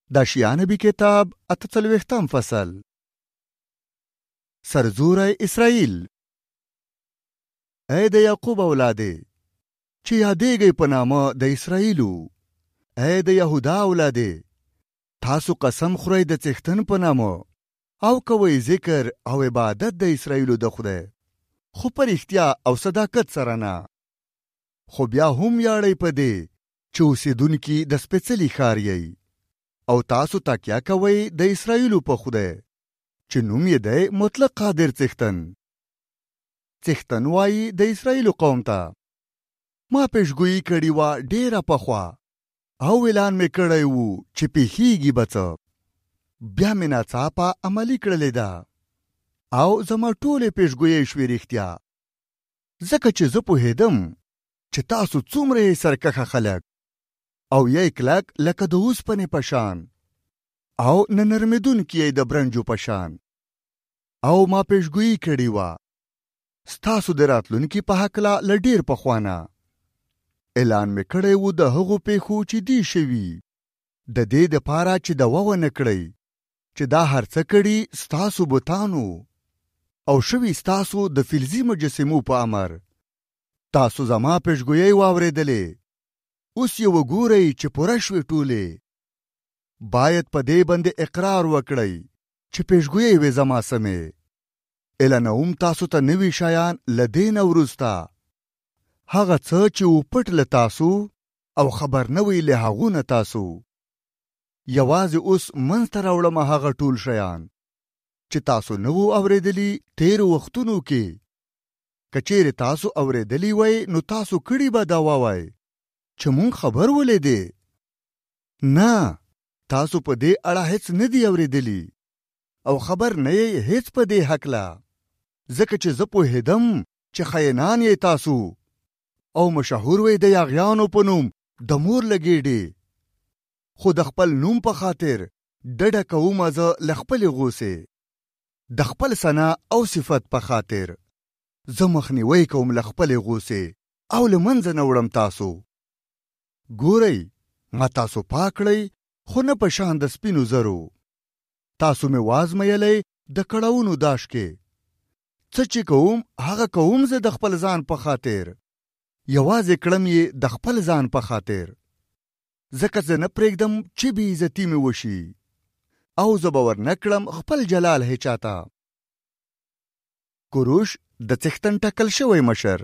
د اشعیا نبی کتاب 48 فصل. سرزوری اسرائیل. ای د یعقوب اولادې چې یادېږئ په نامه د اسرائیلو، ای د یهودا اولادې تاسو قسم خورئ د څښتن په نامه او کوئ ذکر او عبادت د اسرائیلو د خدای، خو په رښتیا او صداقت سره نه. خو بیا هم یاړئ په دې چې اوسېدونکي د سپېڅلي ښار یئ او تاسو تکیه کوئ د اسرائیلو په خدای چې نوم یې دی مطلق قادر څښتن. څښتن وایي د اسرائیلو قوم ته، ما پیشګویي کړې وه ډېره پخوا او اعلان مې کړی و چې پیښیږي به څه، بیا مې ناڅاپه عملي کړلې ده او زما ټولې پیشګویۍ شوې رښتیا، ځکه چې زه پوهېدم چې تاسو څومره یې سرکښه خلک او یې کلک لکه د اوسپنې په شان او نه نرمېدونکي یې د برنجو په شان. او ما پیشګویي کړې وه ستاسو د راتلونکي په هکله له ډېر پخوانه. اعلان مې کړی و د هغو پیښو چې دي شوي، د دې دپاره چې دوا ونه کړئ چې دا هر څه کړي ستاسو بتانو او شوي ستاسو د فلزي مجسمو په امر. تاسو زما پیشګویۍ واورېدلې، اوس یې وګورئ چې پوره شوې ټولې. باید په دې باندې اقرار وکړئ چې پیشګویۍ وې زما سمې. اعلانوم تاسو ته نوي شیان له دې نه وروسته، هغه څه چې وپټ له تاسو او خبر نه وئ له هغو نه تاسو. یوازې اوس منځته راوړم هغه ټول شیان چې تاسو نه وو اورېدلي تېرو وختونو کې. که چیرې تاسو اورېدلي وای نو تاسو کړي به دعوا وای چې مونږ خبر ولیدې. نه، تاسو په دې اړه هیڅ نه دی اورېدلي او خبر نه یې هیڅ په دې هکله، ځکه چې زه پوهېدم چې خاینان یې تاسو او مشهور وئ د یاغیانو په نوم د مور لګېډې. خو د خپل نوم په خاطر ډډه کوم زه له خپلې غوسې، د خپل ثنا او صفت په خاطر زه مخنیوی کوم له خپلې غوسې او له منځه نه وړم تاسو. ګورئ، ما تاسو پاک کړئ خو نه په شان د سپینو زرو. تاسو مې وازمایلی د کړاوونو داش کې. څه چې کوم هغه کوم زه د خپل ځان په خاطر، یوازې کړم یې د خپل ځان په خاطر، ځکه زه نه پرېږدم چې بې عزتي مې وشي او زه به ور نه کړم خپل جلال هیچا ته. کوروش د څښتن ټاکل شوی مشر.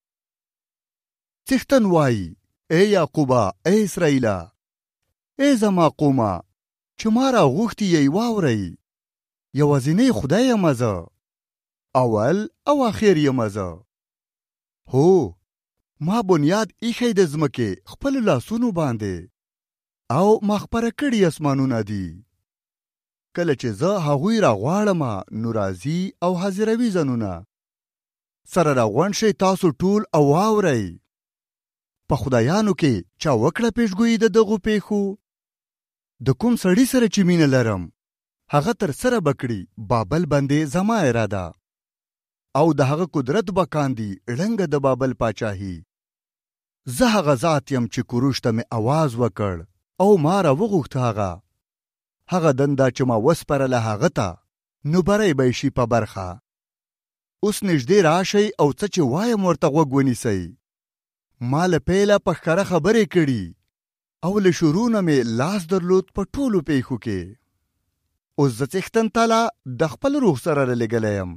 څښتن وایي، ای یعقوبه، ای اسرائیله، ای زما قومه چې ما راغوښتي یې واورئ، یوازینی خدای یم زه، اول او آخر یم زه. هو، ما بنیاد ایښی د ځمکې خپلو لاسونو باندې او ما خپره کړي اسمانونه دي. کله چې زه هغوی راغواړم نو راځي او حاضروي ځانونه سره راغونډ شئ تاسو ټول او واورئ. په خدایانو کې چا وکړه پیشګویي د دغو پیښو؟ د کوم سړي سره چې مینه لرم هغه تر سره به کړي بابل باندې زما اراده او د هغه قدرت به کاندي ړنګه د بابل پاچاهي. زه هغه ذات یم چې کوروش ته مې اواز وکړ او ما راوغوښت هغه دنده چې ما وسپارله هغه ته، نو بری به شي په برخه. اوس نږدې راشئ او څه چې وایم ورته غوږ ونیسئ. ما له پیله په ښکاره خبرې کړي او له شروع نه مې لاس درلود په ټولو پیښو کې. اوس زه څښتن تعالی د خپل روح سره رالېږلی یم.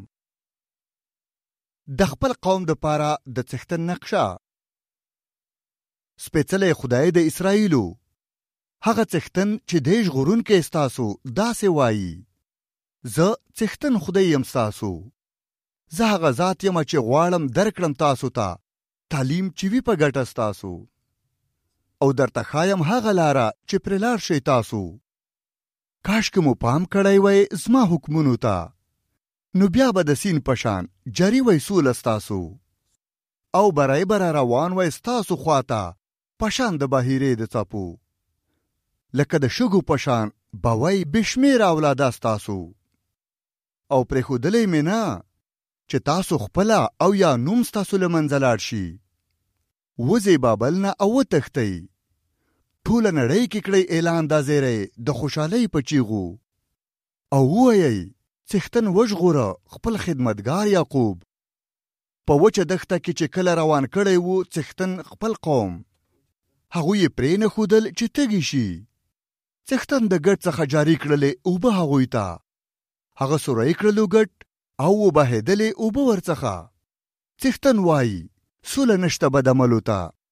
د خپل قوم دپاره د څښتن نقشه. سپېڅلی خدای د اسرائیلو، هغه څښتن چې دی ژغورونکی ستاسو داسې وایي، زه څښتن خدای یم ستاسو. زه هغه ذات یم چې غواړم درکړم تاسو ته تعلیم چې وي په ګټه ستاسو او درته ښایم هغه لاره چې پرې لاړ شئ تاسو. کاشکې مو پام کړی وی زما حکمونو ته، نو بیا به د سیند په شان جاري وی سوله ستاسو او بری به را روان وی ستاسو خواته په شان د بحیرې د څپو، لکه د شګو په شان به وی بې شمېره اولاده ستاسو. او پرېښودلی مې نه چې تاسو خپله او یا نوم ستاسو له منځه لاړ شي. وځئ بابل نه او وتښتئ. ټوله نړۍ کې کړئ اعلان دا زیری د خوشحالۍ په چیغو او ووایئ څښتن وژغوره خپل خدمتګار یعقوب. په وچه دښته کې چې کله روان کړی و څښتن خپل قوم، هغوی یې پرې نه ښودل چې تږي شي. څښتن د ګټ څخه جاري کړلې اوبه هغوی ته، هغه سوری کړلو ګټ او وبهېدلې اوبه ورڅخه. څښتن وایي سوله نشته بد عملو ته،